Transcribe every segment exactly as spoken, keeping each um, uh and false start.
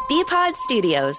B-Pod Studios.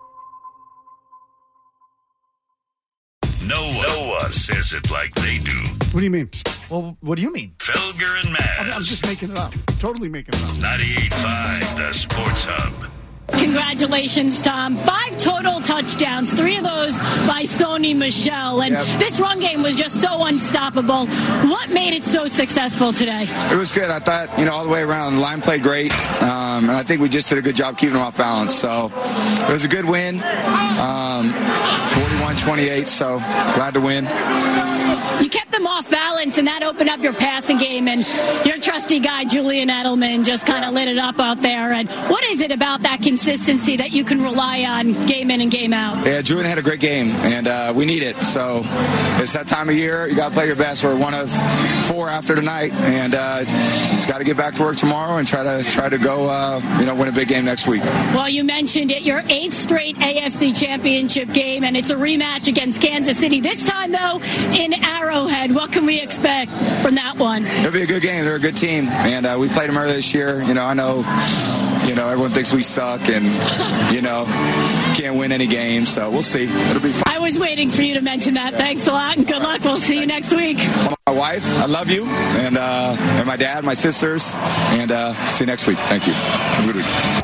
No, no one says it like they do. What do you mean? Well, what do you mean? Felger and Maz. I'm, I'm just making it up. Totally making it up. ninety-eight point five, the Sports Hub. Congratulations, Tom. Five total touchdowns, three of those by Sony Michel. And yep. This run game was just so unstoppable. What made it so successful today? It was good. I thought, you know, all the way around, the line played great. Um, and I think we just did a good job keeping them off balance. So it was a good win. Um, forty-one twenty-eight, so glad to win. You kept them off balance, and that opened up your passing game. And your trusty guy, Julian Edelman, just kind of lit it up out there. And what is it about that consistency that you can rely on game in and game out? Yeah, Julian had a great game, and uh, we need it. So it's that time of year. You got to play your best. We're one of four after tonight, and uh, just got to get back to work tomorrow and try to try to go, uh, you know, win a big game next week. Well, you mentioned it, your eighth straight A F C Championship game, and it's a rematch against Kansas City. This time, though, in Arrowhead. What can we expect from that one? It'll be a good game. They're a good team, and uh, we played them earlier this year. You know, I know, you know, everyone thinks we suck and, you know, can't win any games, so we'll see. It'll be fun. I was waiting for you to mention that. Thanks a lot, and good luck. We'll see you next week. My wife, I love you, and uh, and my dad, my sisters, and uh, see you next week. Thank you. Have a good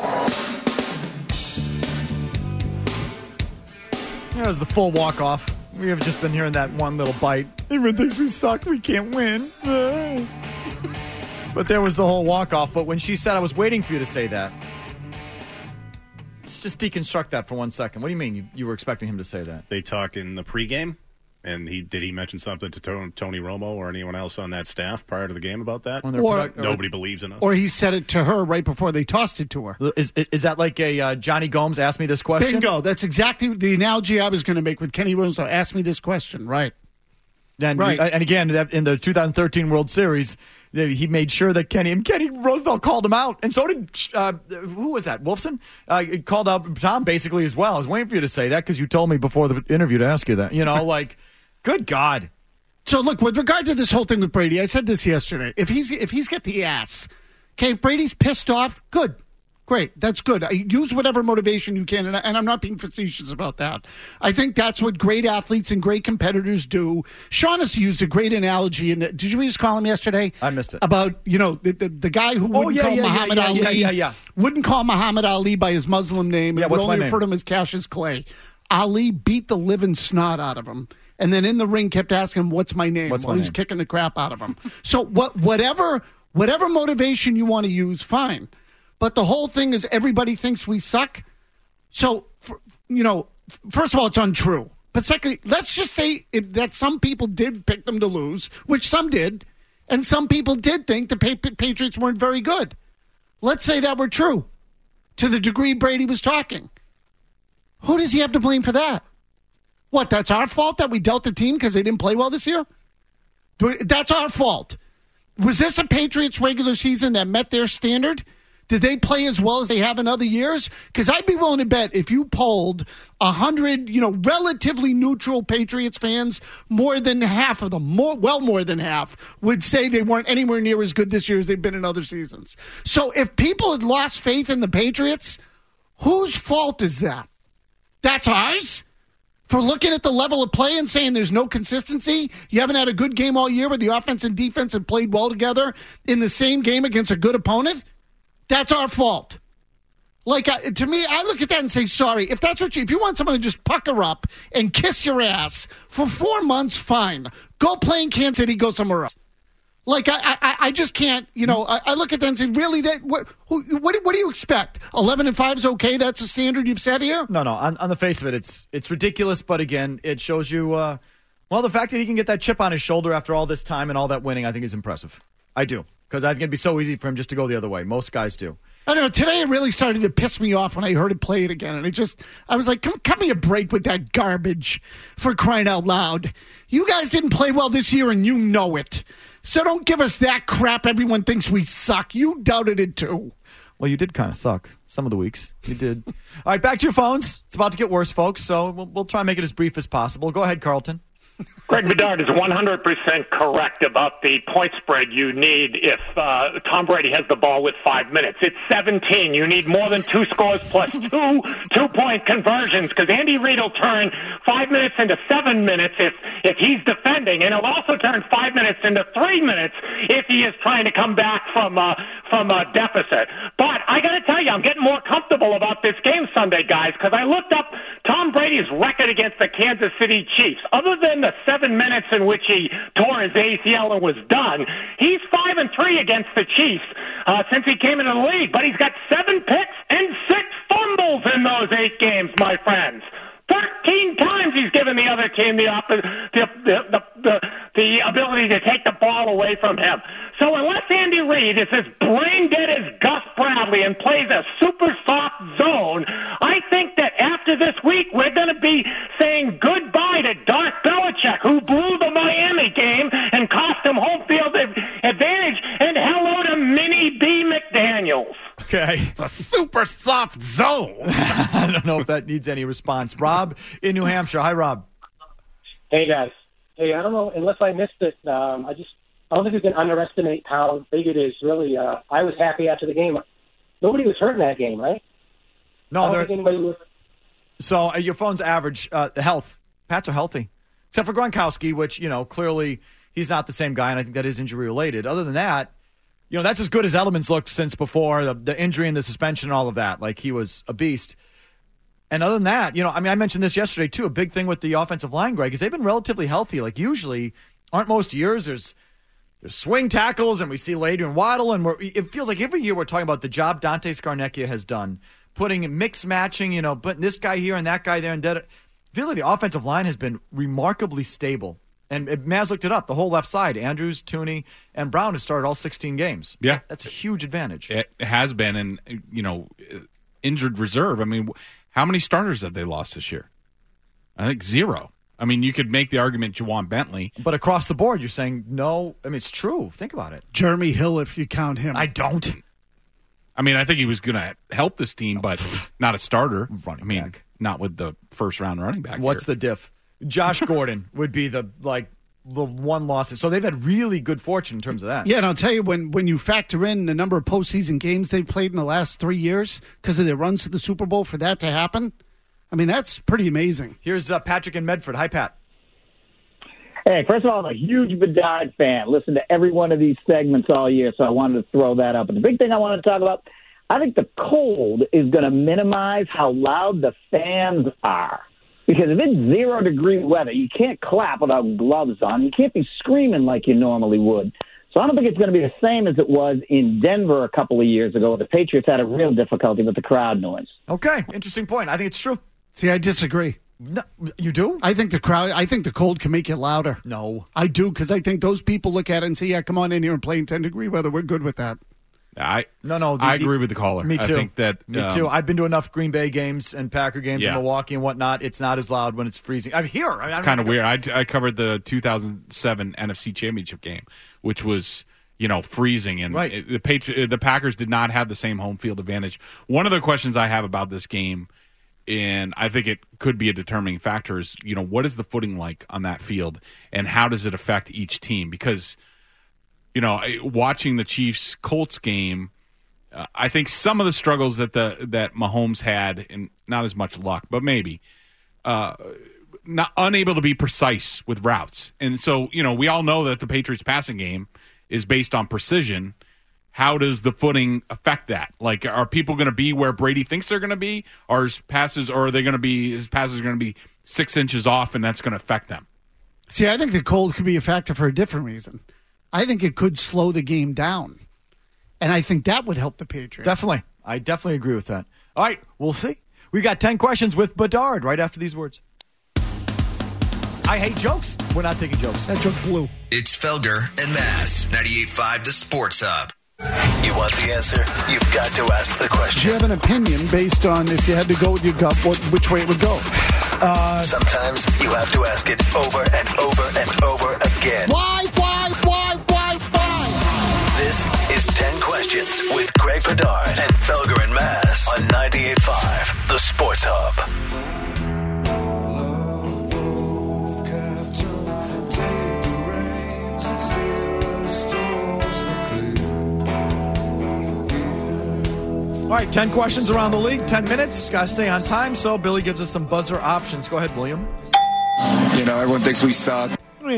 week. Yeah, it was the full walk-off. We have just been hearing that one little bite. Everyone thinks we suck. We can't win. But there was the whole walk-off. But when she said, I was waiting for you to say that. Let's just deconstruct that for one second. What do you mean you, you were expecting him to say that? They talk in the pregame, and he did he mention something to Tony, Tony Romo or anyone else on that staff prior to the game about that? Or, product, nobody or, believes in us. Or he said it to her right before they tossed it to her. Is is that like a uh, Johnny Gomes asked me this question? Bingo. That's exactly the analogy I was going to make with Kenny Rosenthal. Ask me this question. Right. And, right. and again, in the two thousand thirteen World Series, he made sure that Kenny and Kenny Rosenthal called him out, and so did uh, who was that? Wolfson uh, called out Tom basically as well. I was waiting for you to say that because you told me before the interview to ask you that. You know, like, good God. So look, with regard to this whole thing with Brady, I said this yesterday. If he's if he's got the ass, okay, if Brady's pissed off, good. Great. That's good. Use whatever motivation you can, and, I, and I'm not being facetious about that. I think that's what great athletes and great competitors do. Shaughnessy used a great analogy. In the, did you read his column yesterday? I missed it. About, you know, the, the, the guy who wouldn't oh, yeah, call yeah, Muhammad yeah, yeah, Ali. Yeah, yeah, yeah. Wouldn't call Muhammad Ali by his Muslim name. Yeah, and would what's only my refer name? to him as Cassius Clay. Ali beat the living snot out of him. And then in the ring kept asking him, what's my name? What's while my he's name? kicking the crap out of him. So what, whatever, whatever motivation you want to use, fine. But the whole thing is everybody thinks we suck. So, for, you know, first of all, it's untrue. But secondly, let's just say if, that some people did pick them to lose, which some did, and some people did think the pa- Patriots weren't very good. Let's say that were true to the degree Brady was talking. Who does he have to blame for that? What, that's our fault that we dealt the team because they didn't play well this year? That's our fault. Was this a Patriots regular season that met their standard? Did they play as well as they have in other years? Because I'd be willing to bet if you polled one hundred, you know, relatively neutral Patriots fans, more than half of them, more well more than half, would say they weren't anywhere near as good this year as they've been in other seasons. So if people had lost faith in the Patriots, whose fault is that? That's ours? For looking at the level of play and saying there's no consistency? You haven't had a good game all year where the offense and defense have played well together in the same game against a good opponent? That's our fault. Like, uh, to me, I look at that and say, sorry, if that's what you, if you want someone to just pucker up and kiss your ass for four months, fine. Go play in Kansas City, go somewhere else. Like, I I, I just can't, you know, I, I look at that and say, really, that what, who, what, do, what do you expect? eleven and five is okay? That's the standard you've set here? No, no, on, on the face of it, it's it's ridiculous, but again, it shows you, uh, well, the fact that he can get that chip on his shoulder after all this time and all that winning, I think is impressive. I do. Because I think it'd be so easy for him just to go the other way. Most guys do. I don't know. Today it really started to piss me off when I heard it play it again. And it just, I was like, come, cut me a break with that garbage, for crying out loud. You guys didn't play well this year and you know it. So don't give us that crap. Everyone thinks we suck. You doubted it too. Well, you did kind of suck some of the weeks. You did. All right, back to your phones. It's about to get worse, folks. So we'll, we'll try and make it as brief as possible. Go ahead, Carlton. Greg Bedard is one hundred percent correct about the point spread you need if uh, Tom Brady has the ball with five minutes. It's seventeen. You need more than two scores plus two two-point conversions because Andy Reid will turn five minutes into seven minutes if, if he's defending, and he'll also turn five minutes into three minutes if he is trying to come back from, uh, from a deficit. But I got to tell you, I'm getting more comfortable about this game Sunday, guys, because I looked up Tom Brady's record against the Kansas City Chiefs. Other than the seven minutes in which he tore his A C L and was done, he's five and three against the Chiefs uh, since he came into the league. But he's got seven picks and six fumbles in those eight games, my friends. Thirteen times he's given the other team the, op- the, the, the, the, the ability to take the ball away from him. So unless Andy Reid is as brain dead as Gus Bradley and plays a super soft zone, I think that after this week we're going to be saying goodbye to Darth Belichick, who blew the Miami game and cost him home field advantage, and hello to Minnie B. McDaniels. Okay. It's a super soft zone. I don't know if that needs any response. Rob in New Hampshire. Hi, Rob. Hey, guys. Hey, I don't know, unless I missed it, um, I just I don't think we can underestimate how big it is, really. Uh, I was happy after the game. Nobody was hurt in that game, right? No, I don't there. think anybody was. So uh, your phone's average uh, health. Pats are healthy, except for Gronkowski, which, you know, clearly he's not the same guy, and I think that is injury related. Other than that, you know, that's as good as Edelman's looked since before the, the injury and the suspension and all of that. Like, he was a beast. And other than that, you know, I mean, I mentioned this yesterday, too. A big thing with the offensive line, Greg, is they've been relatively healthy. Like, usually, aren't most years, there's there's swing tackles, and we see Ladry and Waddle, and we're, it feels like every year we're talking about the job Dante Scarnecchia has done, putting mix matching, you know, putting this guy here and that guy there. And dead. It feels like the offensive line has been remarkably stable. And Maz looked it up. The whole left side, Andrews, Tooney, and Brown have started all sixteen games. Yeah. That's a huge advantage. It has been. And, you know, injured reserve. I mean, how many starters have they lost this year? I think zero. I mean, you could make the argument Juwan Bentley. But across the board, you're saying no. I mean, it's true. Think about it. Jeremy Hill, if you count him. I don't. I mean, I think he was going to help this team, but not a starter. Running I mean, back. Not with the first-round running back. What's here. the diff? Josh Gordon would be the, like, the one loss. So they've had really good fortune in terms of that. Yeah, and I'll tell you, when, when you factor in the number of postseason games they've played in the last three years because of their runs to the Super Bowl, for that to happen, I mean, that's pretty amazing. Here's uh, Patrick in Medford. Hi, Pat. Hey, first of all, I'm a huge Bedard fan. Listen to every one of these segments all year, so I wanted to throw that up. But the big thing I wanted to talk about, I think the cold is going to minimize how loud the fans are. Because if it's zero-degree weather, you can't clap without gloves on. You can't be screaming like you normally would. So I don't think it's going to be the same as it was in Denver a couple of years ago. The Patriots had a real difficulty with the crowd noise. Okay, interesting point. I think it's true. See, I disagree. No, you do? I think the crowd, I think the cold can make you louder. No. I do, because I think those people look at it and say, yeah, come on in here and play in ten-degree weather. We're good with that. I no no. The, I agree with the caller. Me too. I think that me um, too. I've been to enough Green Bay games and Packer games yeah. in Milwaukee and whatnot. It's not as loud when it's freezing. I'm here. I mean, it's kind of weird. I, I covered the two thousand seven N F C Championship game, which was you know freezing, and right. it, the Patri- the Packers did not have the same home field advantage. One of the questions I have about this game, and I think it could be a determining factor, is you know what is the footing like on that field, and how does it affect each team? Because you know watching the Chiefs Colts game. Uh, I think some of the struggles that the that Mahomes had, and not as much luck, but maybe, uh, not unable to be precise with routes. And so, you know, we all know that the Patriots passing game is based on precision. How does the footing affect that? Like, are people going to be where Brady thinks they're going to be, or his passes, or are they going to be his passes are going to be six inches off, and that's going to affect them? See, I think the cold could be a factor for a different reason. I think it could slow the game down. And I think that would help the Patriots. Definitely. I definitely agree with that. All right, we'll see. We got ten questions with Bedard right after these words. I hate jokes. We're not taking jokes. That joke blew. It's Felger and Maz, ninety-eight point five The Sports Hub. You want the answer? You've got to ask the question. Do you have an opinion based on if you had to go with your gut, what, which way it would go? Uh, Sometimes you have to ask it over and over and over again. Why, why, why, why, why? This is ten Questions with Greg Bedard and Felger and Maz on ninety-eight point five The Sports Hub. right, ten questions around the league, ten minutes. Got to stay on time, so Billy gives us some buzzer options. Go ahead, William. You know, everyone thinks we suck.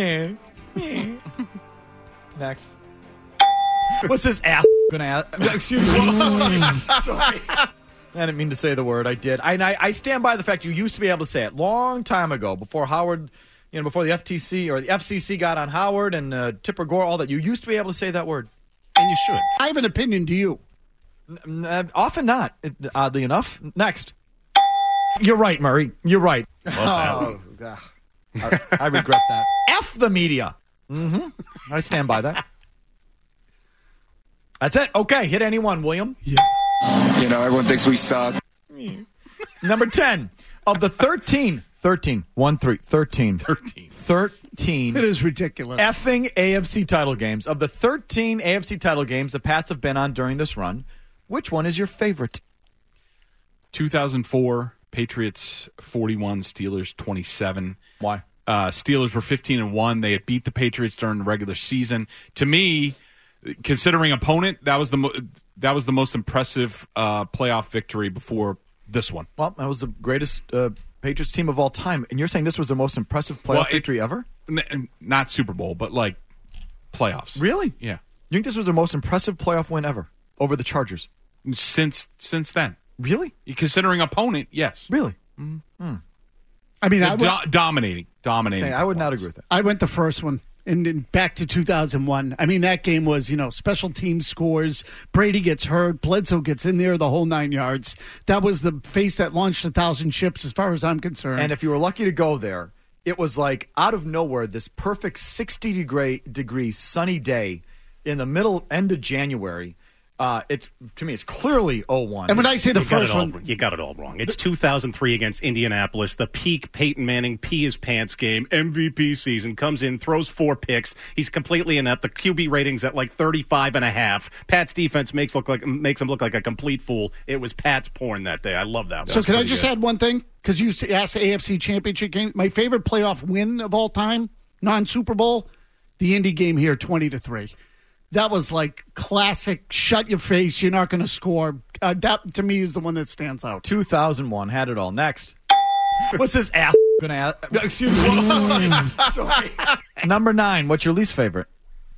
Next. What's this ass gonna ask? Excuse me. Sorry. I didn't mean to say the word. I did. I, and I, I stand by the fact you used to be able to say it long time ago, before Howard, you know, before the F T C or the F C C got on Howard and uh, Tipper Gore, all that. You used to be able to say that word, and you should. I have an opinion. Do you? N- uh, often not. Oddly enough. Next. You're right, Murray. You're right. Oh, God. I, I regret that. F the media. Mm-hmm. I stand by that. That's it. Okay, hit anyone, William. Yeah. You know, everyone thinks we suck. Number ten. Of the thirteen, thirteen, one, three, thirteen, thirteen. thirteen. It is ridiculous. Effing A F C title games. Of the thirteen A F C title games the Pats have been on during this run, which one is your favorite? two thousand four, Patriots forty-one, Steelers twenty-seven. Why? Uh, Steelers were fifteen and one. They had beat the Patriots during the regular season. To me, considering opponent, that was the mo- that was the most impressive uh, playoff victory before this one. Well, that was the greatest uh, Patriots team of all time, and you're saying this was the most impressive playoff Well, it- victory ever? N- not Super Bowl, but like playoffs. Really? Yeah. You think this was the most impressive playoff win ever over the Chargers? Since since then. Really? Considering opponent, yes. Really? Mm-hmm. I mean, I Do- went, dominating, dominating. Okay, I would not agree with that. I went the first one. And then back to two thousand one. I mean, that game was, you know, special team scores. Brady gets hurt. Bledsoe gets in there, the whole nine yards. That was the face that launched a thousand ships as far as I'm concerned. And if you were lucky to go there, it was like out of nowhere, this perfect sixty degree, degree sunny day in the middle, end of January. Uh, it's to me, it's clearly oh one. And when I say the You got first it all- one, you got it all wrong. It's two thousand three against Indianapolis, the peak Peyton Manning pee his pants game, M V P season, comes in, throws four picks. He's completely inept. The Q B rating's at like thirty-five and a half. Pat's defense makes look like makes him look like a complete fool. It was Pat's porn that day. I love that. so That's can I pretty just good. add one thing? Because you asked the A F C Championship game. My favorite playoff win of all time, non-Super Bowl, the Indy game here, twenty to three. That was like classic, shut your face, you're not going to score. Uh, that, to me, is the one that stands out. two thousand one had it all. Next. What's this ass going to ask? Excuse me. Sorry. Number nine, what's your least favorite?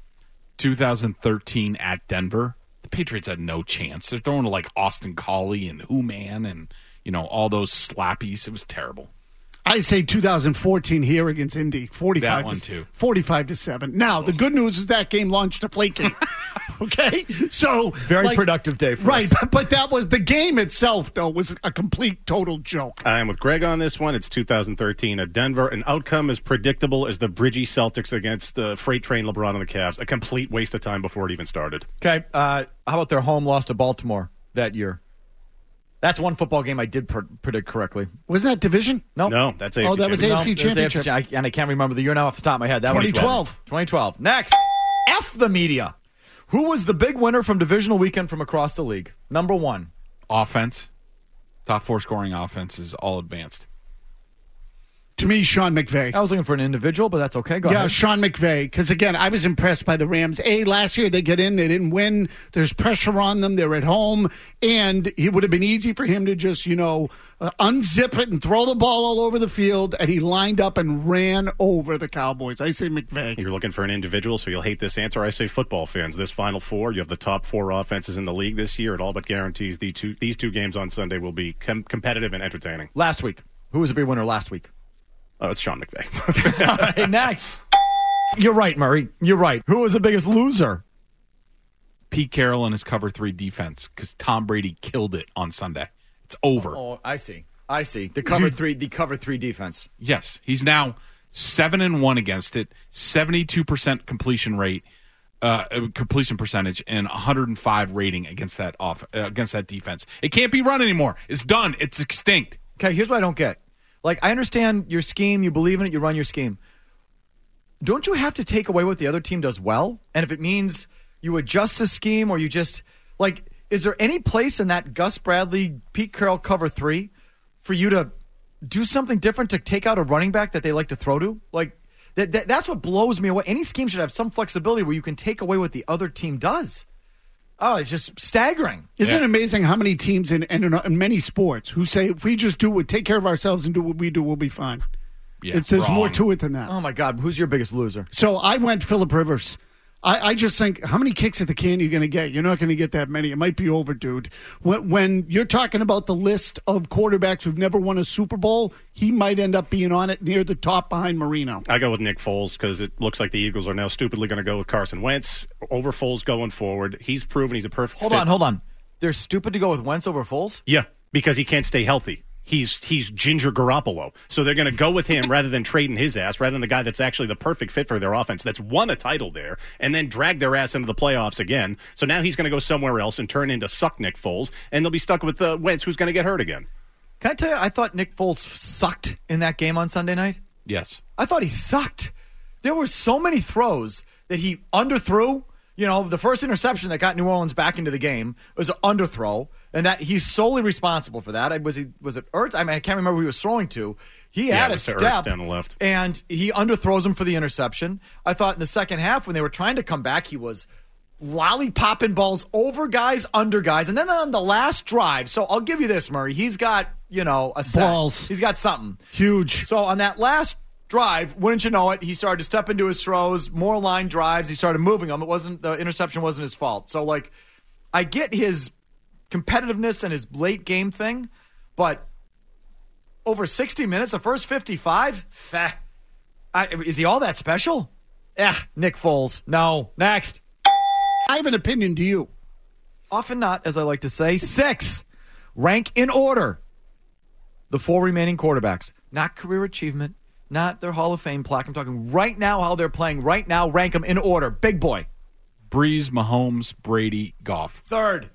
two thousand thirteen at Denver. The Patriots had no chance. They're throwing to like Austin Collie and Who Man and, you know, all those slappies. It was terrible. I say two thousand fourteen here against Indy, forty-five That one, to, too. forty-five to seven. Now, the good news is that game launched a flake game. Okay? So Very like, productive day for right, us. but, but that was the game itself, though, was a complete total joke. I am with Greg on this one. It's two thousand thirteen at Denver. An outcome as predictable as the Bridgie Celtics against uh, Freight Train LeBron and the Cavs. A complete waste of time before it even started. Okay. Uh, how about their home loss to Baltimore that year? That's one football game I did pr- predict correctly. Wasn't that division? No. No, that's A F C Oh, that was A F C No, it was A F C Championship. I- and I can't remember the year now off the top of my head. That twenty was twelve. twenty twelve. Next. F the media. Who was the big winner from divisional weekend from across the league? Number one. Offense. Top four scoring offense is all advanced. To me, Sean McVay. I was looking for an individual, but that's okay. Go yeah, ahead. Sean McVay. Because, again, I was impressed by the Rams. A, last year they get in, they didn't win. There's pressure on them. They're at home. And it would have been easy for him to just, you know, uh, unzip it and throw the ball all over the field. And he lined up and ran over the Cowboys. I say McVay. You're looking for an individual, so you'll hate this answer. I say football fans. This Final Four, you have the top four offenses in the league this year. It all but guarantees the two, these two games on Sunday will be com- competitive and entertaining. Last week. Who was the big winner last week? Oh, it's Sean McVay. All right, next. You're right, Murray. You're right. Who was the biggest loser? Pete Carroll and his cover three defense because Tom Brady killed it on Sunday. It's over. Oh, I see. I see. The cover three. The cover three defense. Yes, he's now seven and one against it, seventy-two percent completion rate, uh, completion percentage, and one hundred five rating against that off uh, against that defense. It can't be run anymore. It's done. It's extinct. Okay, here's what I don't get. Like, I understand your scheme. You believe in it. You run your scheme. Don't you have to take away what the other team does well? And if it means you adjust the scheme or you just, like, is there any place in that Gus Bradley, Pete Carroll cover three for you to do something different to take out a running back that they like to throw to? Like, that, that that's what blows me away. Any scheme should have some flexibility where you can take away what the other team does. Oh, it's just staggering. Isn't Yeah. it amazing how many teams in, in, in many sports who say, if we just do it, take care of ourselves and do what we do, we'll be fine. Yeah, it's, there's wrong. more to it than that. Oh, my God. Who's your biggest loser? So I went Phillip Rivers. I, I just think, how many kicks at the can are you going to get? You're not going to get that many. It might be over, dude. When, when you're talking about the list of quarterbacks who've never won a Super Bowl, he might end up being on it near the top behind Marino. I go with Nick Foles because it looks like the Eagles are now stupidly going to go with Carson Wentz over Foles going forward. He's proven he's a perfect Hold fit. on, hold on. They're stupid to go with Wentz over Foles? Yeah, because he can't stay healthy. He's he's Ginger Garoppolo. So they're going to go with him rather than trading his ass, rather than the guy that's actually the perfect fit for their offense, that's won a title there, and then drag their ass into the playoffs again. So now he's going to go somewhere else and turn into suck Nick Foles, and they'll be stuck with uh, Wentz, who's going to get hurt again. Can I tell you, I thought Nick Foles sucked in that game on Sunday night. Yes. I thought he sucked. There were so many throws that he underthrew. You know, the first interception that got New Orleans back into the game was an underthrow, and that he's solely responsible for that. Was he? Was it Ertz? I mean, I can't remember who he was throwing to. He Yeah, had it a was to Ertz step down the left. and he underthrows him for the interception. I thought in the second half when they were trying to come back, he was lollipopping balls over guys, under guys, and then on the last drive. So I'll give you this, Murray. He's got you know a set. Balls. He's got something Huge. So on that last drive, wouldn't you know it, he started to step into his throws, more line drives. He started moving them. It wasn't the interception wasn't his fault. So like, I get his competitiveness and his late game thing, but over sixty minutes, the first fifty-five, feh, I, is he all that special? Eh, Nick Foles. No. Next. I have an opinion. Do you? Often not, as I like to say. Six. Rank in order the four remaining quarterbacks. Not career achievement. Not their Hall of Fame plaque. I'm talking right now how they're playing. Right now, rank them in order. Big boy. Breeze, Mahomes, Brady, Goff. Third.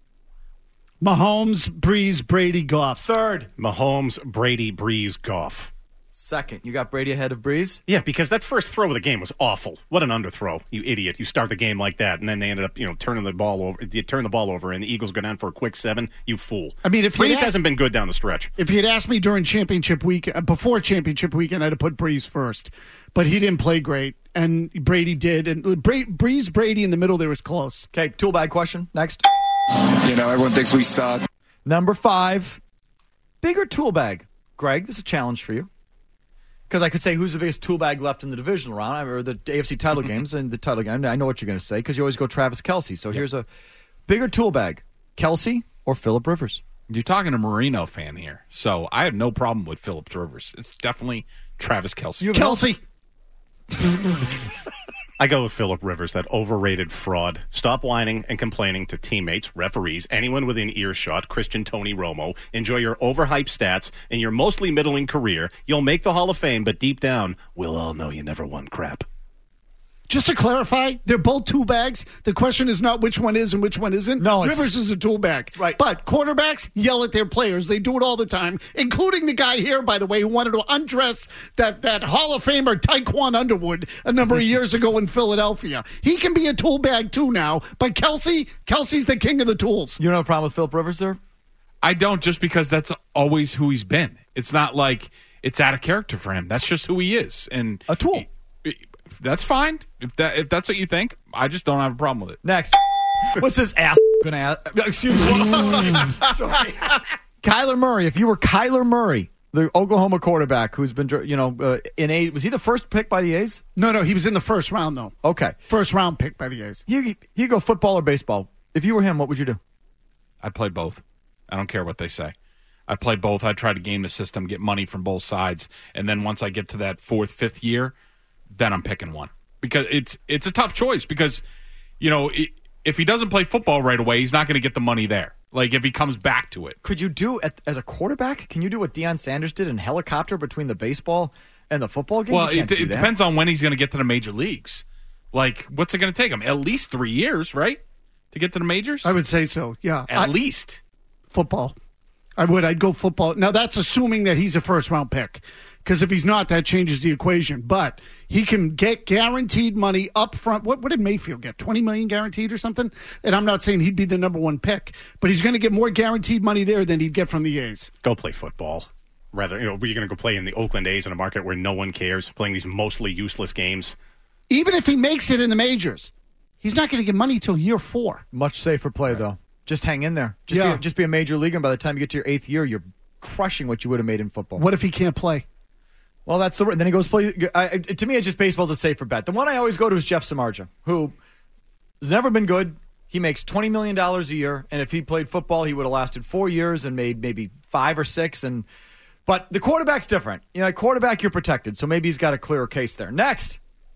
Mahomes, Breeze, Brady, Goff. Third. Mahomes, Brady, Breeze, Goff. Second. You got Brady ahead of Breeze? Yeah, because that first throw of the game was awful. What an underthrow, you idiot! You start the game like that, and then they ended up, you know, turning the ball over. You turn the ball over, and the Eagles go down for a quick seven. You fool! I mean, if he Breeze had- hasn't been good down the stretch. If he had asked me during championship week, uh, before championship weekend, I'd have put Breeze first. But he didn't play great, and Brady did. And Bra- Breeze, Brady in the middle there was close. Okay, tool bag question. Next. You know, everyone thinks we suck. Number five. Bigger tool bag. Greg, this is a challenge for you. Because I could say who's the biggest tool bag left in the divisional round, or the A F C title games and the title game. I know what you're going to say because you always go Travis Kelce. So here's a bigger tool bag: Kelce or Phillip Rivers. You're talking to Marino fan here, so I have no problem with Phillip Rivers. It's definitely Travis Kelce. Kelce. I go with Phillip Rivers, that overrated fraud. Stop whining and complaining to teammates, referees, anyone within earshot, Christian Tony Romo. Enjoy your overhyped stats and your mostly middling career. You'll make the Hall of Fame, but deep down, we'll all know you never won crap. Just to clarify, they're both tool bags. The question is not which one is and which one isn't. No, it's- Rivers is a tool bag. Right. But quarterbacks yell at their players. They do it all the time, including the guy here, by the way, who wanted to undress that, that Hall of Famer Tyquan Underwood a number of years ago in Philadelphia. He can be a tool bag too now, but Kelce, Kelce's the king of the tools. You don't have a problem with Phillip Rivers there? I don't, just because that's always who he's been. It's not like it's out of character for him. That's just who he is. And A tool. that's fine. If that if that's what you think, I just don't have a problem with it. Next. What's this ass going to ask? Excuse me. Sorry. Kyler Murray. If you were Kyler Murray, the Oklahoma quarterback who's been, you know, uh, in A, was he the first pick by the A's? No, no, he was in the first round, though. Okay. First round pick by the A's. You, you go football or baseball. If you were him, what would you do? I'd play both. I don't care what they say. I'd play both. I'd try to game the system, get money from both sides, and then once I get to that fourth, fifth year, then I'm picking one. Because it's it's a tough choice because, you know, it, if he doesn't play football right away, he's not going to get the money there. Like, if he comes back to it. Could you do, at, as a quarterback, can you do what Deion Sanders did in helicopter between the baseball and the football game? Well, You it, can't do it that. depends on when he's going to get to the major leagues. Like, what's it going to take him? At least three years, right? To get to the majors? I would say so, yeah. At I- least. Football. I would. I'd go football. Now, that's assuming that he's a first-round pick. Because if he's not, that changes the equation. But he can get guaranteed money up front. What, what did Mayfield get? twenty million dollars guaranteed or something? And I'm not saying he'd be the number one pick. But he's going to get more guaranteed money there than he'd get from the A's. Go play football. Rather, you know, you're going to go play in the Oakland A's in a market where no one cares, playing these mostly useless games. Even if he makes it in the majors. He's not going to get money till year four. Much safer play, though. Just hang in there. Just, Yeah. be, just be a major leaguer, and by the time you get to your eighth year, you're crushing what you would have made in football. What if he can't play? Well, that's the then he goes play. I, to me, it's just baseball's a safer bet. The one I always go to is Jeff Samardzija, who has never been good. He makes twenty million dollars a year, and if he played football, he would have lasted four years and made maybe five or six. And but the quarterback's different. You know, at quarterback, you're protected, so maybe he's got a clearer case there. Next,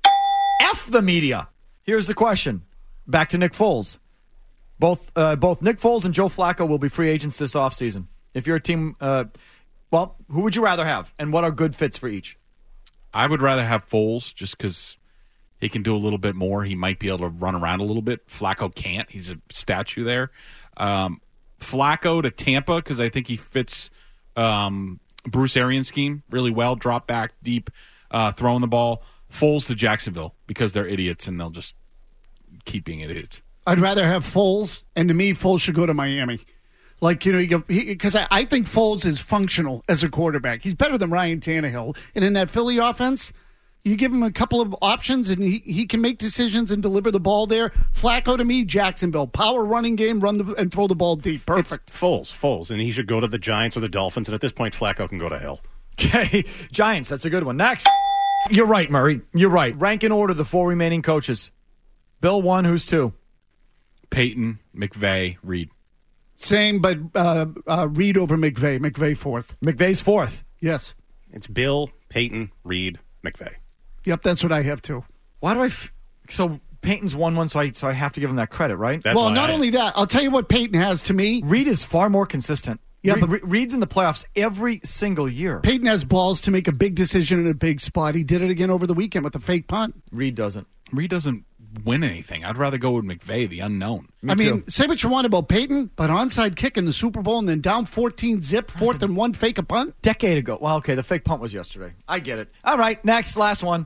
F the media. Here's the question. Back to Nick Foles. Both uh, both Nick Foles and Joe Flacco will be free agents this offseason. If you're a team, uh, well, who would you rather have, and what are good fits for each? I would rather have Foles just because he can do a little bit more. He might be able to run around a little bit. Flacco can't. He's a statue there. Um, Flacco to Tampa because I think he fits um, Bruce Arians' scheme really well. Drop back, deep, uh, throwing the ball. Foles to Jacksonville because they're idiots and they'll just keep being idiots. I'd rather have Foles, and to me, Foles should go to Miami. Like, you know, because I, I think Foles is functional as a quarterback. He's better than Ryan Tannehill. And in that Philly offense, you give him a couple of options, and he, he can make decisions and deliver the ball there. Flacco to me, Jacksonville. Power running game, run the, and throw the ball deep. Perfect. It's Foles, Foles. And he should go to the Giants or the Dolphins. And at this point, Flacco can go to hell. Okay, Giants, that's a good one. Next. You're right, Murray. You're right. Rank in order the four remaining coaches. Bill one, who's two? Peyton, McVay, Reed. Same, but uh, uh, Reed over McVay. McVay fourth. McVay's fourth. Yes. It's Bill, Peyton, Reed, McVay. Yep, that's what I have too. Why do I? F- so Peyton's won one, so I so I have to give him that credit, right? That's well, why not I- only that, I'll tell you what Peyton has to me. Reed is far more consistent. Yeah, Re- but- Re- Reed's in the playoffs every single year. Peyton has balls to make a big decision in a big spot. He did it again over the weekend with the fake punt. Reed doesn't. Reed doesn't win anything. I'd rather go with McVay, the unknown. Me I mean, too. say what you want about Peyton, but onside kick in the Super Bowl and then down fourteen zip, fourth and one, fake a punt. Decade ago. Well, okay, the fake punt was yesterday. I get it. All right, next, last one.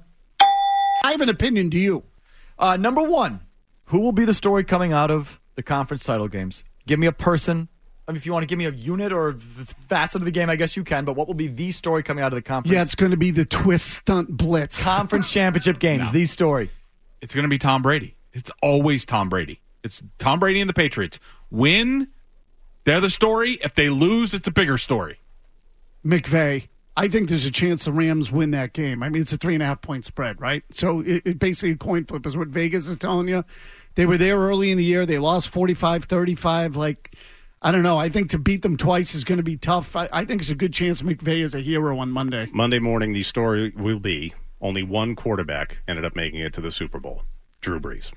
I have an opinion. Do you? Uh, number one, who will be the story coming out of the conference title games? Give me a person. I mean, if you want to give me a unit or a facet of the game, I guess you can. But what will be the story coming out of the conference? Yeah, it's going to be the twist stunt blitz. Conference championship games. No. The story. It's going to be Tom Brady. It's always Tom Brady. It's Tom Brady and the Patriots. Win, they're the story. If they lose, it's a bigger story. McVay. I think there's a chance the Rams win that game. I mean, it's a three and a half point spread, right? So it, it basically a coin flip is what Vegas is telling you. They were there early in the year. They lost forty-five thirty-five. Like, I don't know. I think to beat them twice is going to be tough. I, I think it's a good chance McVay is a hero on Monday. Monday morning, the story will be only one quarterback ended up making it to the Super Bowl. Drew Brees.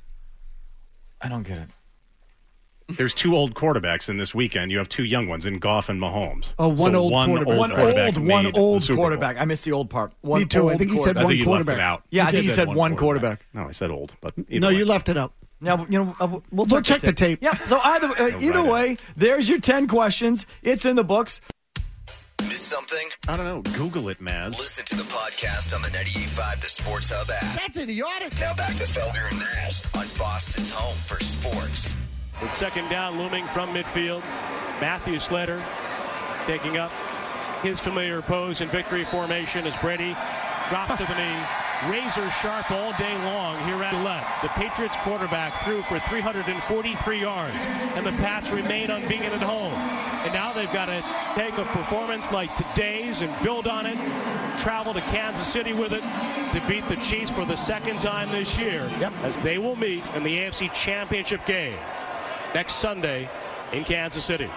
I don't get it. There's two old quarterbacks in this weekend. You have two young ones in Goff and Mahomes. Oh, one So old one quarterback. old One quarterback old, one made the old Super Bowl. quarterback. I missed the old part. One Me too. I old think he said I one think you left quarterback. it out. Yeah, I You think he just said one quarterback. No, I said old, but either No, way. you left it out. Now, you know, uh, we'll, We'll check, check the tape. Yeah. So either uh, either right way, there's your ten questions. It's in the books. Miss something? I don't know. Google it, Maz. Listen to the podcast on the ninety-eight point five The Sports Hub app. That's idiotic. Now back to Felger and Maz on Boston's home for sports. With second down looming from midfield, Matthew Slater taking up his familiar pose in victory formation as Brady drops to the knee. Razor sharp all day long here at the left. The Patriots quarterback threw for three hundred forty-three yards, and the Pats remain unbeaten at home. And now they've got to take a performance like today's and build on it, travel to Kansas City with it to beat the Chiefs for the second time this year, Yep. as they will meet in the A F C Championship game next Sunday in Kansas City.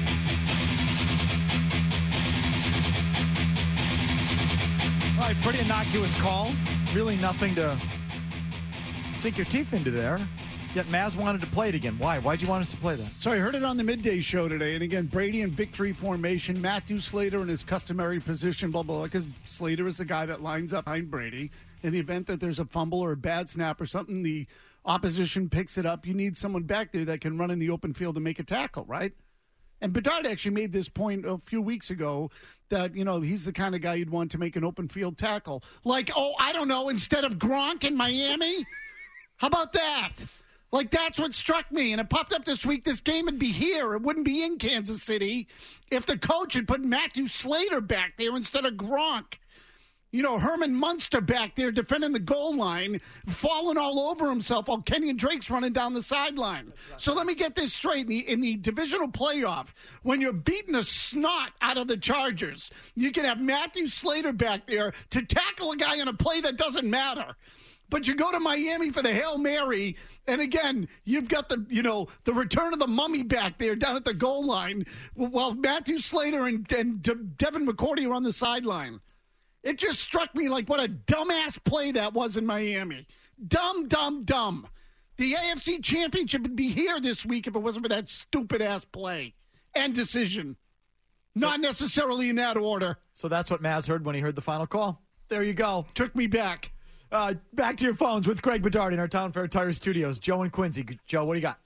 All right, pretty innocuous call. Really nothing to sink your teeth into there. Yet Maz wanted to play it again. Why? Why'd you want us to play that? So I heard it on the midday show today. And again, Brady in victory formation, Matthew Slater in his customary position, blah, blah, blah, because Slater is the guy that lines up behind Brady. In the event that there's a fumble or a bad snap or something, the opposition picks it up. You need someone back there that can run in the open field and make a tackle, right? And Bedard actually made this point a few weeks ago that, you know, he's the kind of guy you'd want to make an open field tackle. Like, oh, I don't know, instead of Gronk in Miami? How about that? Like, that's what struck me. And it popped up this week. This game would be here. It wouldn't be in Kansas City if the coach had put Matthew Slater back there instead of Gronk. You know, Herman Munster back there defending the goal line, falling all over himself while Kenyon Drake's running down the sideline. So let me get this straight. In the, in the divisional playoff, when you're beating the snot out of the Chargers, you can have Matthew Slater back there to tackle a guy on a play that doesn't matter. But you go to Miami for the Hail Mary, and again, you've got the, you know, the return of the mummy back there down at the goal line while Matthew Slater and, and De- Devin McCourty are on the sideline. It just struck me like what a dumbass play that was in Miami. Dumb, dumb, dumb. The A F C Championship would be here this week if it wasn't for that stupid-ass play and decision. Not so, necessarily in that order. So that's what Maz heard when he heard the final call. There you go. Took me back. Uh, back to your phones with Greg Bedard in our Town Fair Tire Studios. Joe and Quincy. Joe, what do you got?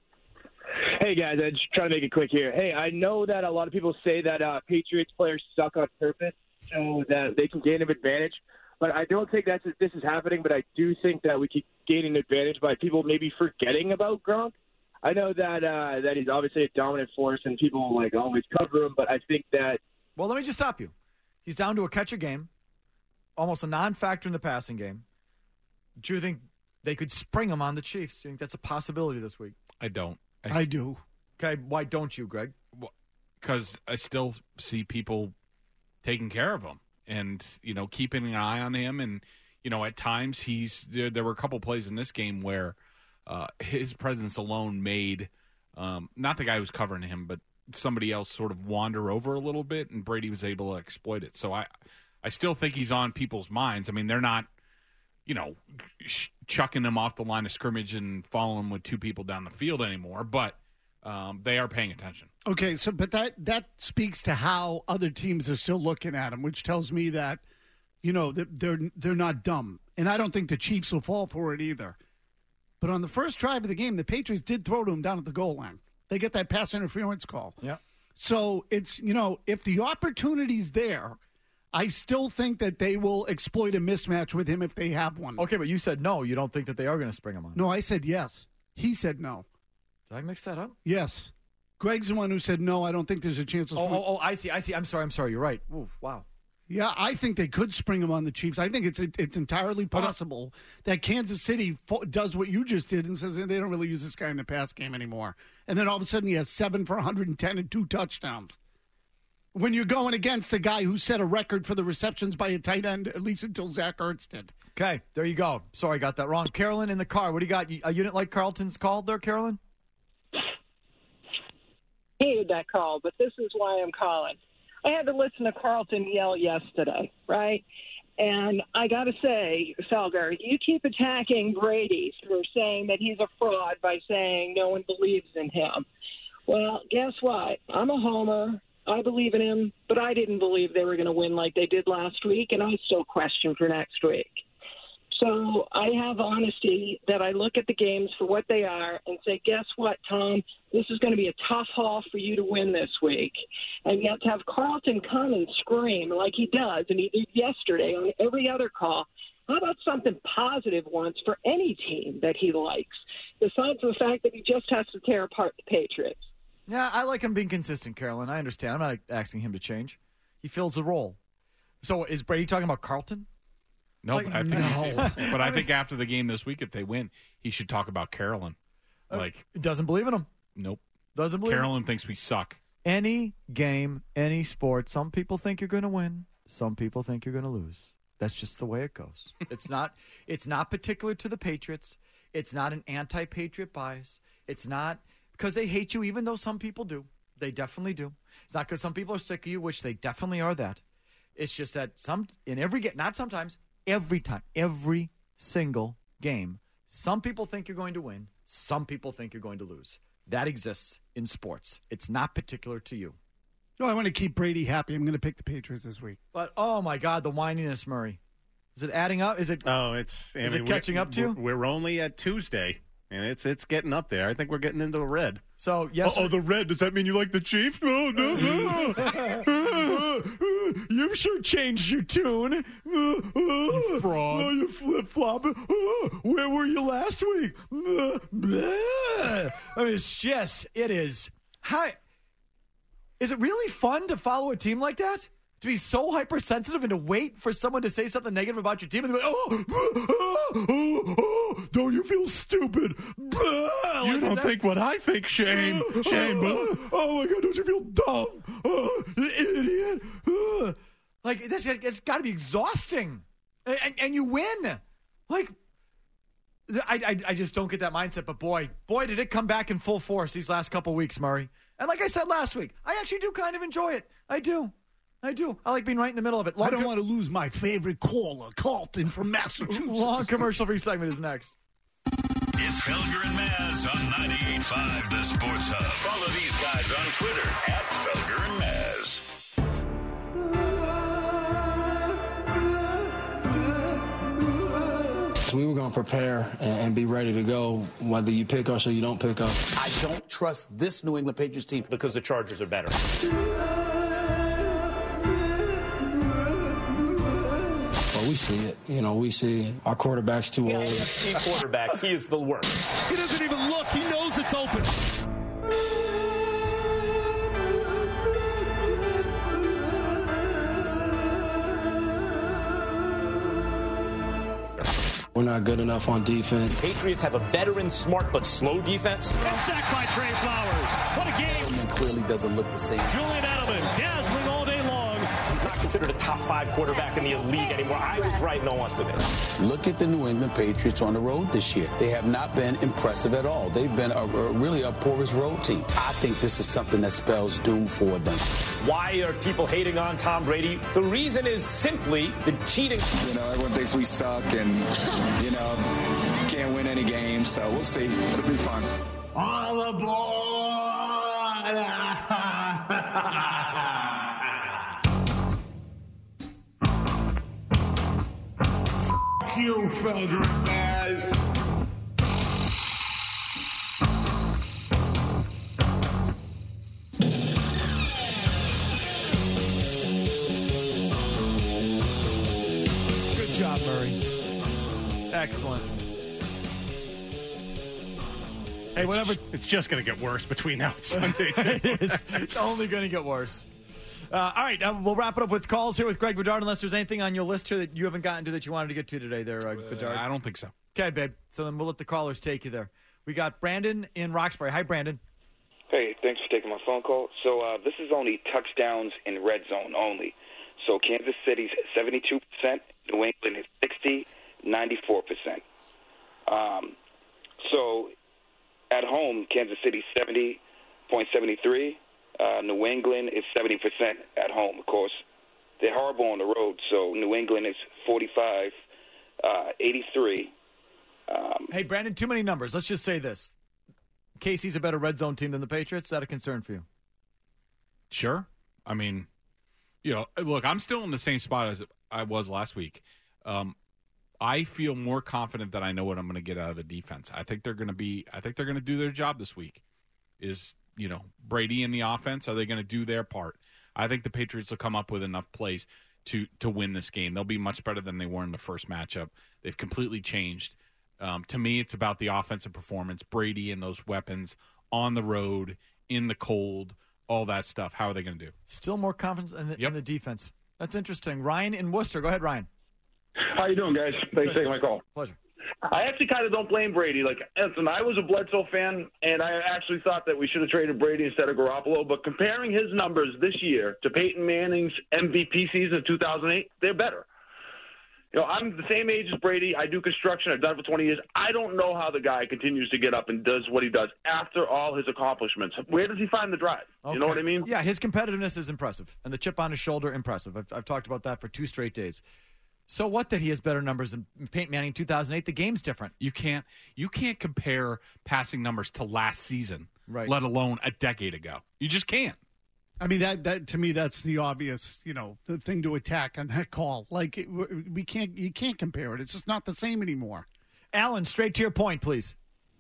Hey, guys, I'm just trying to make it quick here. Hey, I know that a lot of people say that uh, Patriots players suck on purpose so that they can gain an advantage, but I don't think that's this is happening, but I do think that we could gain an advantage by people maybe forgetting about Gronk. I know that uh, that he's obviously a dominant force and people like always cover him, but I think that... Well, let me just stop you. He's down to a catch a game, almost a non-factor in the passing game. Do you think they could spring him on the Chiefs? Do you think that's a possibility this week? I don't. I, I do. Okay, why don't you, Greg? Because I still see people taking care of him and, you know, keeping an eye on him. And, you know, at times he's there, there were a couple plays in this game where uh, his presence alone made, um, not the guy who was covering him, but somebody else sort of wander over a little bit, and Brady was able to exploit it. So I, I still think he's on people's minds. I mean, they're not, you know, sh- chucking him off the line of scrimmage and following him with two people down the field anymore, but um, they are paying attention. Okay, so but that that speaks to how other teams are still looking at him, which tells me that, you know, that they're they're not dumb, and I don't think the Chiefs will fall for it either. But on the first drive of the game, the Patriots did throw to him down at the goal line. They get that pass interference call. Yeah. So it's, you know, if the opportunity's there, I still think that they will exploit a mismatch with him if they have one. Okay, but you said no. You don't think that they are going to spring him on. No, I said yes. He said no. Did I mix that up? Yes. Greg's the one who said no. I don't think there's a chance of oh, oh, oh, I see. I see. I'm sorry. I'm sorry. You're right. Ooh, wow. Yeah, I think they could spring him on the Chiefs. I think it's it's entirely possible that Kansas City fo- does what you just did and says they don't really use this guy in the pass game anymore. And then all of a sudden he has seven for one hundred ten and two touchdowns. When you're going against a guy who set a record for the receptions by a tight end, at least until Zach Ertz did. Okay, there you go. Sorry, I got that wrong. Carolyn in the car. What do you got? You, uh, you didn't like Carlton's call there, Carolyn? Hated that call, but this is why I'm calling. I had to listen to Carlton yell yesterday, right? And I got to say, Felger, you keep attacking Brady for saying that he's a fraud by saying no one believes in him. Well, guess what? I'm a homer. I believe in him, but I didn't believe they were going to win like they did last week, and I still question for next week. So I have honesty that I look at the games for what they are and say, guess what, Tom? This is going to be a tough haul for you to win this week. And yet to have Carlton come and scream like he does, and he did yesterday on every other call, how about something positive once for any team that he likes, besides the fact that he just has to tear apart the Patriots? Yeah, I like him being consistent, Carolyn. I understand. I'm not asking him to change. He fills the role. So is Brady talking about Carlton? No, like, but I think, no. He's, but I think after the game this week, if they win, he should talk about Carolyn. Like, uh, doesn't believe in him. Nope. Doesn't believe. Carolyn thinks we suck. Any game, any sport, some people think you're going to win. Some people think you're going to lose. That's just the way it goes. It's not. It's not particular to the Patriots. It's not an anti-Patriot bias. It's not because they hate you, even though some people do. They definitely do. It's not because some people are sick of you, which they definitely are. That. It's just that some in every game, not sometimes. Every time, every single game, some people think you're going to win. Some people think you're going to lose. That exists in sports. It's not particular to you. No, I want to keep Brady happy. I'm going to pick the Patriots this week. But, oh, my God, the whininess, Murray. Is it adding up? Is it, oh, it's, I is mean, it catching up to you? We're, we're only at Tuesday, and it's it's getting up there. I think we're getting into the red. So, yes. Oh, the red. Does that mean you like the Chiefs? No, no, no. You've sure changed your tune. You fraud. Oh, you flip-flop. Where were you last week? I mean, it's just, it is. How, is it really fun to follow a team like that? to be so hypersensitive and to wait for someone to say something negative about your team and be like, oh, oh, oh, oh, don't you feel stupid? Like, you don't that, think what I think, Shane. Shane, oh, oh my God, don't you feel dumb? Oh, idiot. Oh. Like, that's, it's got to be exhausting. And, and, and you win. Like, I, I, I just don't get that mindset. But boy, boy, did it come back in full force these last couple weeks, Murray. And like I said last week, I actually do kind of enjoy it. I do. I do. I like being right in the middle of it. Long I don't com- want to lose my favorite caller, Carlton from Massachusetts. Long commercial-free segment is next. It's Felger and Maz on ninety-eight point five The Sports Hub. Follow these guys on Twitter at Felger and Maz. We were going to prepare and be ready to go, whether you pick us or you don't pick us. I don't trust this New England Patriots team because the Chargers are better. Well, we see it. You know, we see our quarterback's too yeah, old. A F C quarterbacks, he is the worst. He doesn't even look. He knows it's open. We're not good enough on defense. Patriots have a veteran, smart, but slow defense. And sacked by Trey Flowers. What a game. And clearly doesn't look the same. Julian Edelman, dazzling all day long. He's not considered a top five quarterback in the league anymore. I was right, no one wants to be. Look at the New England Patriots on the road this year. They have not been impressive at all. They've been a, a really a porous road team. I think this is something that spells doom for them. Why are people hating on Tom Brady? The reason is simply the cheating. You know, everyone thinks we suck and, you know, can't win any games. So we'll see. It'll be fun. All aboard! F*** you, Felger and Maz. Good job, Murray. Excellent. Hey, whatever. It's just going to get worse between now and Sunday. It is. It's only going to get worse. Uh, all right, um, we'll wrap it up with calls here with Greg Bedard, unless there's anything on your list here that you haven't gotten to that you wanted to get to today there, uh, Bedard. Uh, I don't think so. Okay, babe. So then we'll let the callers take you there. We got Brandon in Roxbury. Hi, Brandon. Hey, thanks for taking my phone call. So uh, this is only touchdowns in red zone only. So Kansas City's seventy-two percent, New England is sixty, ninety-four percent. Um, so at home, Kansas City seventy point seven three. Uh, New England is seventy percent at home, of course. They're horrible on the road, so New England is forty-five, uh, eighty-three. Um, hey, Brandon, too many numbers. Let's just say this. K C's a better red zone team than the Patriots. Is that a concern for you? Sure. I mean, you know, look, I'm still in the same spot as I was last week. Um, I feel more confident that I know what I'm going to get out of the defense. I think they're going to be. I think they're going to do their job this week. Is you know Brady in the offense? Are they going to do their part? I think the Patriots will come up with enough plays to to win this game. They'll be much better than they were in the first matchup. They've completely changed. Um, to me, it's about the offensive performance. Brady and those weapons on the road, in the cold, all that stuff. How are they going to do? Still more confidence in the, yep. in the defense. That's interesting. Ryan in Worcester. Go ahead, Ryan. How you doing, guys? Thanks for taking my call. Pleasure. I actually kind of don't blame Brady. Like, listen, I was a Bledsoe fan, and I actually thought that we should have traded Brady instead of Garoppolo. But comparing his numbers this year to Peyton Manning's M V P season of two thousand eight, they're better. You know, I'm the same age as Brady. I do construction. I've done it for twenty years. I don't know how the guy continues to get up and does what he does after all his accomplishments. Where does he find the drive? Okay. You know what I mean? Yeah, his competitiveness is impressive. And the chip on his shoulder, impressive. I've, I've talked about that for two straight days. So what that he has better numbers than Peyton Manning in two thousand eight? The game's different. You can't you can't compare passing numbers to last season, right? Let alone a decade ago. You just can't. I mean, that, that to me, that's the obvious, you know, the thing to attack on that call. Like, it, we can't, you can't compare it. It's just not the same anymore. Alan, straight to your point, please.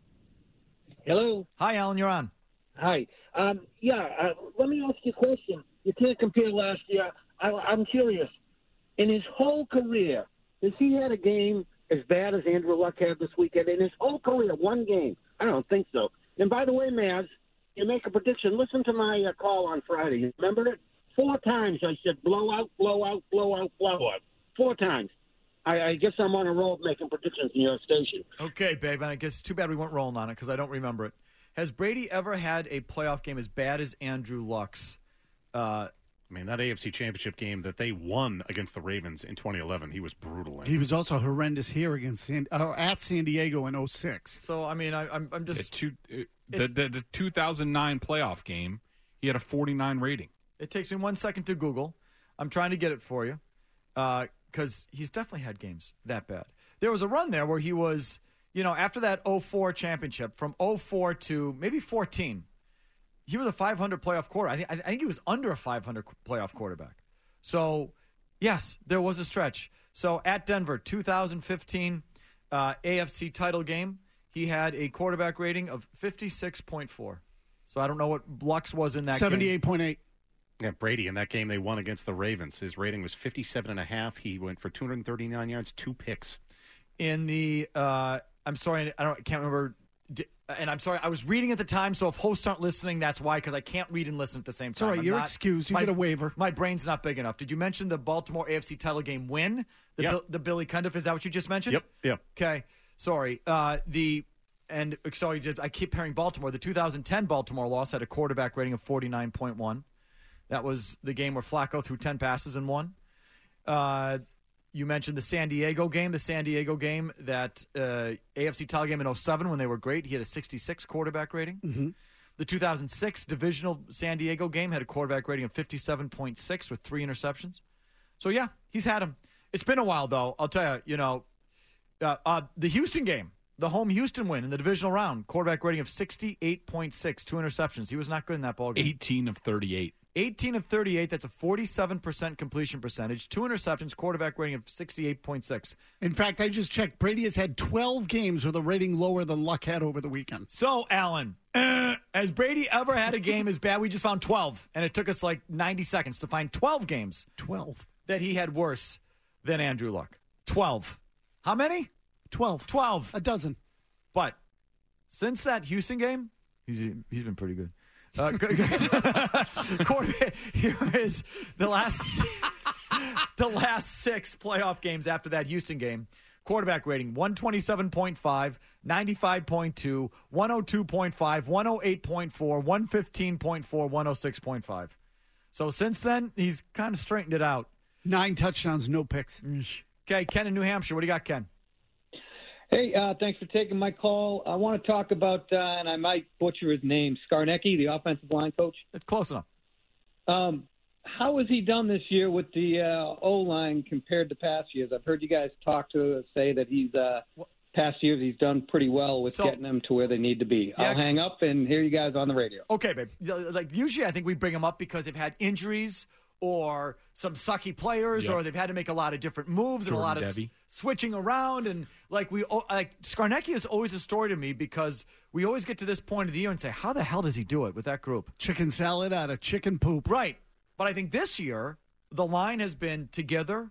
Hello. Hi, Alan, you're on. Hi. Um, yeah, uh, let me ask you a question. You can't compare last year. I, I'm curious. In his whole career, has he had a game as bad as Andrew Luck had this weekend? In his whole career, one game? I don't think so. And by the way, Maz, you make a prediction. Listen to my uh, call on Friday. You remember it? Four times I said blowout, blowout, blowout, blowout. Four times. I, I guess I'm on a roll making predictions in your station. Okay, babe, and I guess it's too bad we weren't rolling on it because I don't remember it. Has Brady ever had a playoff game as bad as Andrew Luck's? Uh, I mean, that A F C Championship game that they won against the Ravens in twenty eleven, he was brutal in. He was also horrendous here against San, uh, at San Diego in oh six. So, I mean, I, I'm, I'm just... The, two, the, the, the two thousand nine playoff game, he had a forty-nine rating. It takes me one second to Google. I'm trying to get it for you because uh, he's definitely had games that bad. There was a run there where he was, you know, after that oh four championship, from oh four to maybe fourteen, he was a five hundred playoff quarter. I think, I think he was under a five hundred playoff quarterback. So, yes, there was a stretch. So, at Denver, two thousand fifteen uh, A F C title game, he had a quarterback rating of fifty-six point four. So, I don't know what Lux was in that seventy-eight point eight. game. Yeah, Brady, in that game they won against the Ravens, his rating was fifty-seven and a half. He went for two hundred thirty-nine yards, two picks. In the, uh, I'm sorry, I don't, I can't remember... And I'm sorry, I was reading at the time, so if hosts aren't listening, that's why, because I can't read and listen at the same time. Sorry, you're excused. You my, get a waiver. My brain's not big enough. Did you mention the Baltimore A F C title game win? The, yep. Bill, the Billy Cundiff, is that what you just mentioned? Yep, yep. Okay, sorry. Uh, the And sorry, I keep hearing Baltimore. The two thousand ten Baltimore loss had a quarterback rating of forty-nine point one. That was the game where Flacco threw ten passes and won. Uh You mentioned the San Diego game, the San Diego game, that uh, A F C title game in oh seven when they were great. He had a sixty-six quarterback rating. Mm-hmm. The two thousand six divisional San Diego game had a quarterback rating of fifty-seven point six with three interceptions. So, yeah, he's had him. It's been a while, though. I'll tell you, you know, uh, uh, the Houston game, the home Houston win in the divisional round, quarterback rating of sixty-eight point six, two interceptions. He was not good in that ball game. eighteen of thirty-eight. eighteen of thirty-eight, that's a forty-seven percent completion percentage. Two interceptions, quarterback rating of sixty-eight point six. In fact, I just checked. Brady has had twelve games with a rating lower than Luck had over the weekend. So, Alan, uh, has Brady ever had a game as bad? We just found twelve, and it took us like ninety seconds to find twelve games. twelve. That he had worse than Andrew Luck. twelve. How many? twelve. twelve. A dozen. But since that Houston game, he's he's been pretty good. Uh, here is the last the last six playoff games after that Houston game. Quarterback rating one twenty-seven point five, ninety-five point two, one oh two point five, one oh eight point four, one fifteen point four, one oh six point five. So since then, he's kind of straightened it out. Nine touchdowns, no picks. Okay, Ken in New Hampshire. What do you got, Ken? Hey, uh, thanks for taking my call. I want to talk about, uh, and I might butcher his name, Skarnecki, the offensive line coach. It's close enough. Um, how has he done this year with the uh, O-line compared to past years? I've heard you guys talk to say that he's uh, past years he's done pretty well with so, getting them to where they need to be. Yeah. I'll hang up and hear you guys on the radio. Okay, babe. Like usually, I think we bring them up because they've had injuries or some sucky players, yep. or they've had to make a lot of different moves Jordan and a lot of Debbie. s- switching around. And like we, like Skarnecki is always a story to me because we always get to this point of the year and say, how the hell does he do it with that group? Chicken salad out of chicken poop. Right. But I think this year, the line has been together,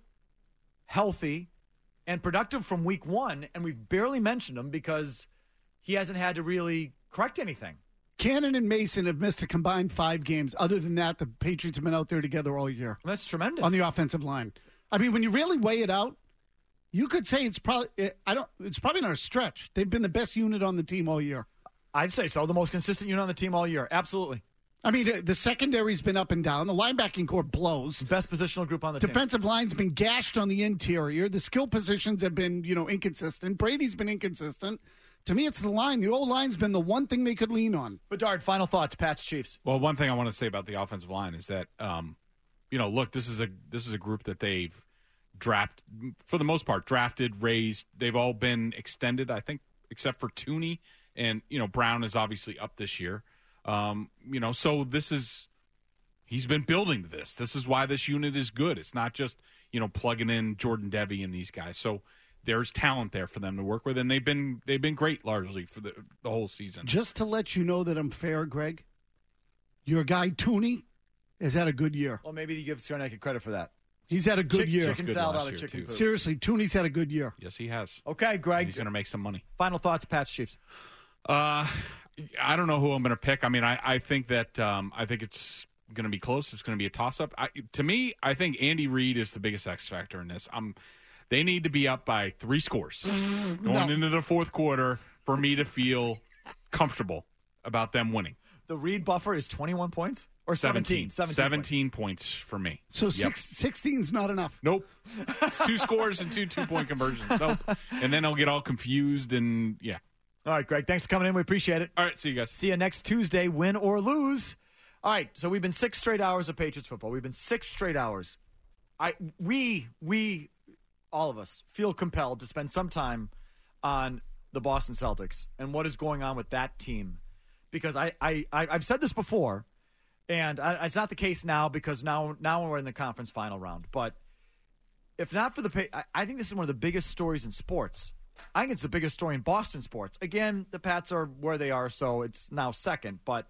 healthy, and productive from week one. And we've barely mentioned him because he hasn't had to really correct anything. Cannon and Mason have missed a combined five games. Other than that, the Patriots have been out there together all year. That's tremendous. On the offensive line. I mean, when you really weigh it out, you could say it's probably I don't it's probably not a stretch. They've been the best unit on the team all year. I'd say so. The most consistent unit on the team all year. Absolutely. I mean, the secondary's been up and down. The linebacking core blows. Best positional group on the Defensive team. line's been gashed on the interior. The skill positions have been, you know, inconsistent. Brady's been inconsistent. To me, it's the line. The old line's been the one thing they could lean on. Bedard, final thoughts, Pats Chiefs. Well, one thing I want to say about the offensive line is that, um, you know, look, this is a this is a group that they've drafted, for the most part, drafted, raised. They've all been extended, I think, except for Tooney. And, you know, Brown is obviously up this year. Um, you know, so this is, he's been building to this. This is why this unit is good. It's not just, you know, plugging in Jordan Debbie and these guys. So there's talent there for them to work with, and they've been they've been great largely for the, the whole season. Just to let you know that I'm fair, Greg, your guy Tooney has had a good year. Well, maybe you give Skarnecki credit for that. He's had a good Chick, year. Chicken good salad last out of year, chicken too. food. Seriously, Tooney's had a good year. Yes, he has. Okay, Greg. And he's going to make some money. Final thoughts, Pats Chiefs. Uh, I don't know who I'm going to pick. I mean, I, I think that um, I think it's going to be close. It's going to be a toss-up. I, to me, I think Andy Reid is the biggest X factor in this. Um, they need to be up by three scores going No. into the fourth quarter for me to feel comfortable about them winning. The Reid buffer is twenty-one points or seventeen. seventeen, seventeen points for me. So Yep. six, sixteen's not enough. Nope. It's two scores and two two-point conversions. Nope. And then I'll get all confused and, yeah. All right, Greg, thanks for coming in. We appreciate it. All right, see you guys. See you next Tuesday, win or lose. All right, so we've been six straight hours of Patriots football. We've been six straight hours. I we we all of us feel compelled to spend some time on the Boston Celtics and what is going on with that team. Because I, I, I I've said this before, and I, it's not the case now because now now we're in the conference final round. But if not for the, I, I think this is one of the biggest stories in sports. I think it's the biggest story in Boston sports. Again, the Pats are where they are, so it's now second. But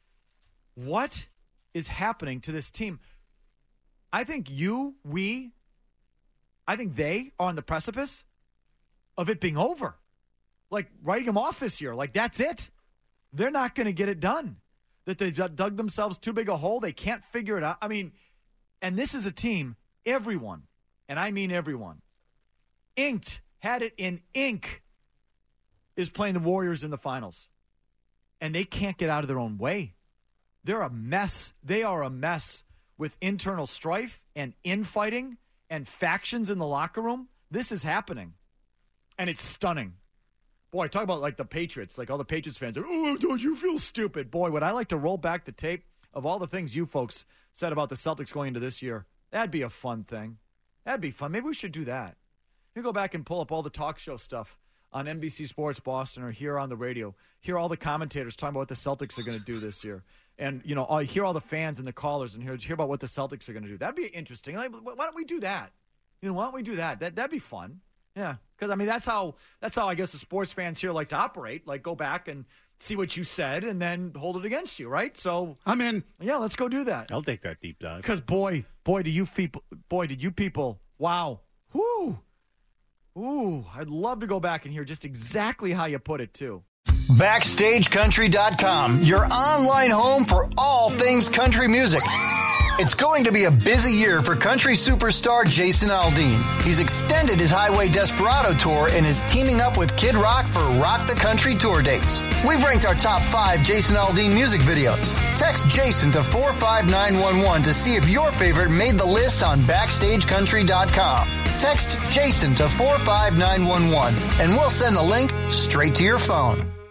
what is happening to this team? I think you, we, I think they are on the precipice of it being over. Like writing them off this year. Like that's it. They're not going to get it done. That they've dug themselves too big a hole. They can't figure it out. I mean, and this is a team, everyone, and I mean everyone, inked, had it in ink, is playing the Warriors in the finals. And they can't get out of their own way. They're a mess. They are a mess with internal strife and infighting and factions in the locker room. This is happening. And it's stunning. Boy, talk about like the Patriots. Like all the Patriots fans are, oh, don't you feel stupid? Boy, would I like to roll back the tape of all the things you folks said about the Celtics going into this year. That'd be a fun thing. That'd be fun. Maybe we should do that. You go back and pull up all the talk show stuff on N B C Sports Boston or here on the radio. Hear all the commentators talking about what the Celtics are going to do this year. And, you know, I hear all the fans and the callers and hear, hear about what the Celtics are going to do. That'd be interesting. Like, why don't we do that? You know, why don't we do that? That that'd be fun. Yeah, because, I mean, that's how, that's how I guess the sports fans here like to operate. Like, go back and see what you said and then hold it against you, right? So I'm in. Yeah, let's go do that. I'll take that deep dive. Because, boy, boy, do you people, boy, did you people, wow. Whoo. Ooh, I'd love to go back and hear just exactly how you put it, too. Backstage Country dot com, your online home for all things country music. It's going to be a busy year for country superstar Jason Aldean. He's extended his Highway Desperado tour and is teaming up with Kid Rock for Rock the Country tour dates. We've ranked our top five Jason Aldean music videos. Text Jason to four five nine one one to see if your favorite made the list on Backstage Country dot com. Text Jason to four five nine one one and we'll send the link straight to your phone.